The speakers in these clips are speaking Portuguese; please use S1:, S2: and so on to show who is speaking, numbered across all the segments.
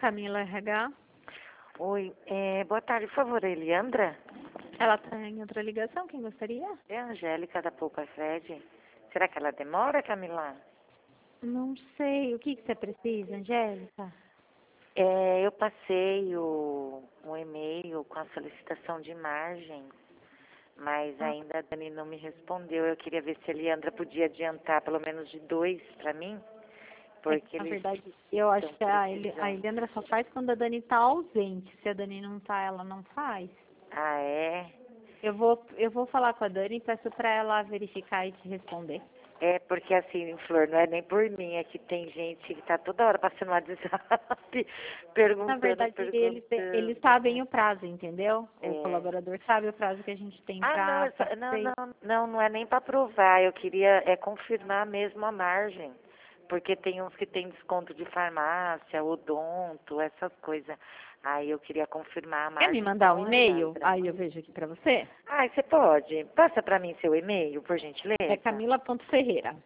S1: Camila RH.
S2: Oi, boa tarde, por favor, Eliandra?
S1: Ela está em outra ligação, quem gostaria?
S2: É a Angélica da Poupa Fred. Será que ela demora, Camila?
S1: Não sei, o que você precisa, Angélica?
S2: Eu passei um e-mail com a solicitação de imagens, mas ainda a Dani não me respondeu. Eu queria ver se a Eliandra podia adiantar pelo menos de 2 para mim, porque
S1: Na
S2: eles
S1: verdade, eu acho que a
S2: precisando.
S1: Eliandra só faz quando a Dani está ausente. Se a Dani não está, ela não faz.
S2: Ah, é?
S1: Eu vou falar com a Dani e peço para ela verificar e te responder.
S2: É, porque assim, Flor, não é nem por mim, é que tem gente que tá toda hora passando WhatsApp,
S1: Na verdade,
S2: perguntando.
S1: eles sabem o prazo, entendeu? O
S2: É.
S1: colaborador sabe o prazo que a gente tem
S2: Ah, não,
S1: para
S2: não,
S1: fazer.
S2: não é nem para provar, eu queria confirmar mesmo a margem, porque tem uns que tem desconto de farmácia, odonto, essas coisas. Aí eu queria confirmar a
S1: Quer me
S2: margem
S1: mandar
S2: com
S1: um
S2: a
S1: e-mail?
S2: Leandra.
S1: Aí eu vejo aqui para você.
S2: Ah, você pode. Passa para mim seu e-mail, por
S1: É
S2: gentileza.
S1: camila.ferreira.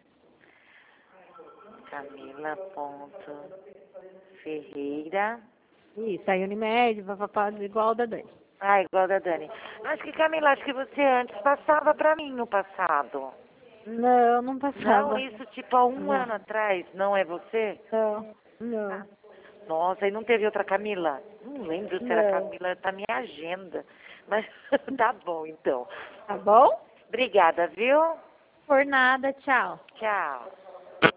S2: Camila.ferreira.
S1: Isso, aí Unimed, papapá, igual da Dani.
S2: Ah, igual da Dani. Acho que, Camila, acho que você antes passava para mim no passado.
S1: Não, não
S2: Não,
S1: passava.
S2: isso tipo há um
S1: Não,
S2: ano atrás, não é você?
S1: não, não,
S2: Nossa, e não teve outra Camila? Não lembro se era
S1: não.
S2: Camila, tá minha agenda. Mas tá bom, então.
S1: Tá bom?
S2: Obrigada, viu?
S1: Por nada, tchau.
S2: Tchau.